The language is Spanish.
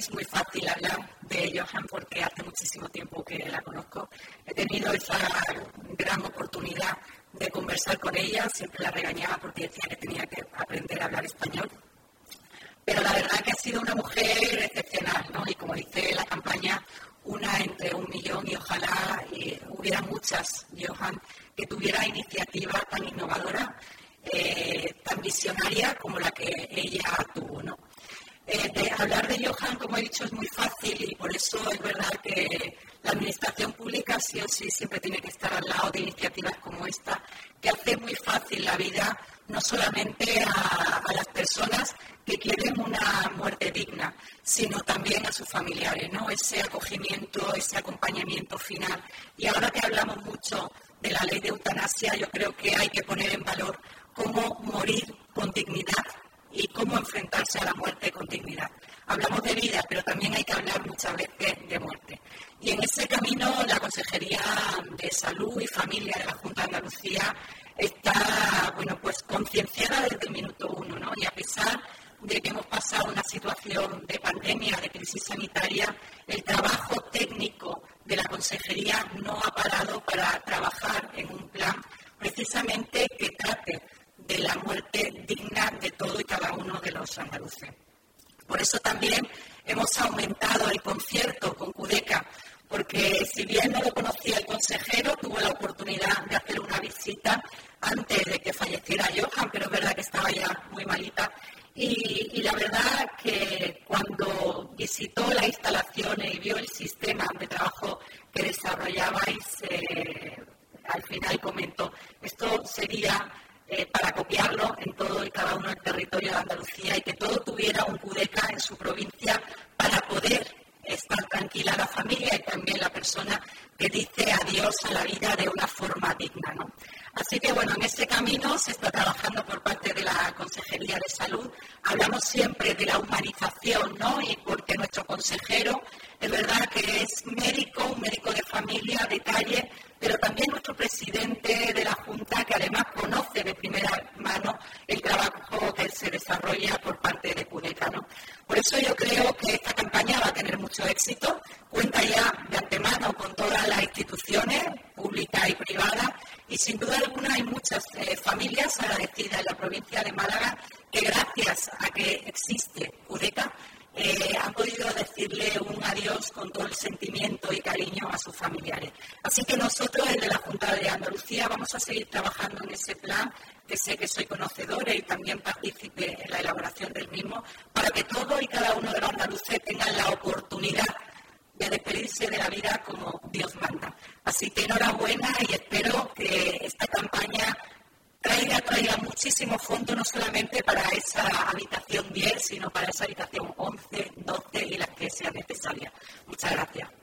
es muy fácil hablar de Johan porque hace muchísimo tiempo que la conozco. He tenido esa gran oportunidad de conversar con ella, siempre la regañaba porque decía que tenía que aprender a hablar español. Pero la verdad que ha sido una mujer excepcional, ¿no? Y como dice la campaña, una entre 1.000.000 y ojalá hubiera muchas, Johan, que tuviera iniciativa tan innovadora, tan visionaria como la que ella tuvo, ¿no? Hablar de Johan, como he dicho, es muy fácil y por eso es verdad que la administración pública sí o sí siempre tiene que estar al lado de iniciativas como esta, que hace muy fácil la vida no solamente a las personas que quieren una muerte digna, sino también a sus familiares, ¿no? Ese acogimiento, ese acompañamiento final. Y ahora que hablamos mucho de la ley de eutanasia, yo creo que hay que poner en valor cómo morir con dignidad y cómo enfrentarse a la muerte con dignidad. Hablamos de vida, pero también hay que hablar muchas veces de muerte. Y en ese camino la Consejería de Salud y Familia de la Junta de Andalucía está, pues concienciada desde el minuto uno, ¿no? Y a pesar de que hemos pasado una situación de pandemia, de crisis sanitaria, el trabajo técnico de la Consejería no ha parado para trabajar en un plan precisamente que trate de la muerte digna de todo y cada uno de los andaluces. Por eso también hemos aumentado el concierto con CUDECA, porque si bien no lo conocía el consejero, tuvo la oportunidad de hacer una visita antes de que falleciera Johan, pero es verdad que estaba ya muy malita. Y la verdad que cuando visitó las instalaciones y vio el sistema de trabajo que desarrollabais, al final comentó, esto sería para copiarlo en todo y cada uno del territorio de Andalucía y que todo tuviera un CUDECA en su provincia para poder estar tranquila la familia y también la persona que dice adiós a la vida de una forma digna, ¿no? Así que, en ese camino se está trabajando por parte de la Consejería de Salud. Hablamos siempre de la humanización, ¿no? Y porque nuestro consejero es verdad que es médico, un médico de familia, de calle, pero también nuestro presidente de la Junta, que además conoce de primera mano el trabajo que se desarrolla por parte de CUDECA, ¿no? Por eso yo creo que esta campaña va a tener mucho éxito. Cuenta ya de antemano con todas las instituciones, públicas y privadas, y sin duda alguna hay muchas familias agradecidas en la provincia de Málaga que gracias a que existe CUDECA han podido decirle un adiós con todo el sentimiento y cariño a sus familiares. Así que nosotros, desde la Junta de Andalucía, vamos a seguir trabajando en ese plan, que sé que soy conocedora y también participe en la elaboración del mismo, para que todos y cada uno de los andaluces tengan la oportunidad de despedirse de la vida como Dios manda. Así que enhorabuena y espero que esta campaña traiga muchísimos fondos, no solamente para esa habitación 10, sino para esa habitación 11, 12 y las que sean necesarias. Muchas gracias.